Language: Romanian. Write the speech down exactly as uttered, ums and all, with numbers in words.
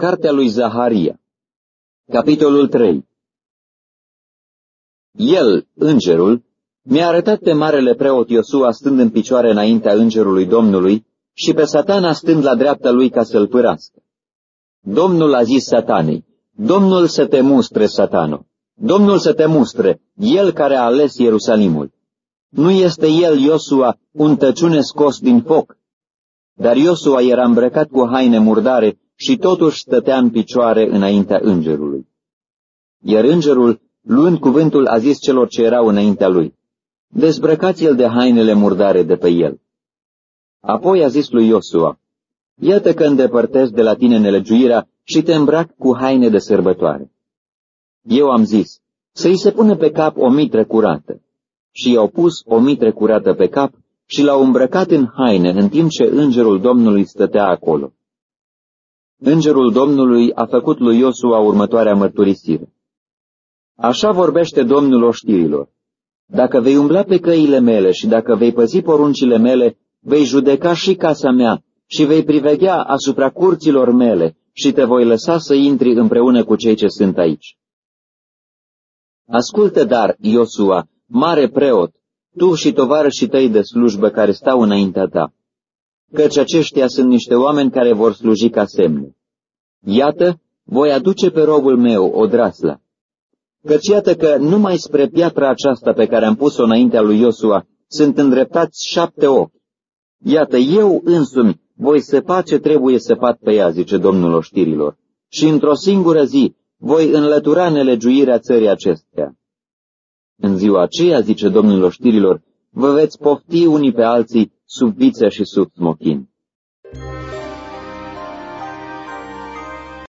Cartea lui Zaharia, capitolul trei. El, îngerul, mi-a arătat pe marele preot Iosua stând în picioare înaintea îngerului Domnului și pe Satana stând la dreapta lui ca să-l pârască. Domnul a zis Satanei: Domnul să te mustre, Satano, Domnul să te mustre, El care a ales Ierusalimul. Nu este el, Iosua, un tăciune scos din foc? Dar Iosua era îmbrăcat cu haine murdare și totuși stătea în picioare înaintea îngerului. Iar îngerul, luând cuvântul, a zis celor ce erau înaintea lui: Dezbrăcați-l de hainele murdare de pe el. Apoi a zis lui Iosua: Iată că îndepărtez de la tine nelegiuirea și te îmbrac cu haine de sărbătoare. Eu am zis: să-i se pune pe cap o mitră curată. Și i-au pus o mitră curată pe cap și l-au îmbrăcat în haine, în timp ce îngerul Domnului stătea acolo. Îngerul Domnului a făcut lui Iosua următoarea mărturisire: Așa vorbește Domnul oștirilor: Dacă vei umbla pe căile mele și dacă vei păzi poruncile mele, vei judeca și casa mea și vei priveghea asupra curților mele și te voi lăsa să intri împreună cu cei ce sunt aici. Ascultă dar, Iosua, mare preot, tu și tovarășii tăi de slujbă care stau înaintea ta, căci aceștia sunt niște oameni care vor sluji ca semne. Iată, voi aduce pe robul meu Odrasla, căci iată că numai spre piatra aceasta pe care am pus-o înaintea lui Iosua sunt îndreptați șapte ochi. Iată, eu însumi voi săpa ce trebuie săpat pe ea, zice Domnul oștirilor, și într-o singură zi voi înlătura nelegiuirea țării acesteia. În ziua aceea, zice Domnul oștirilor, vă veți pofti unii pe alții sub viță și sub smochin.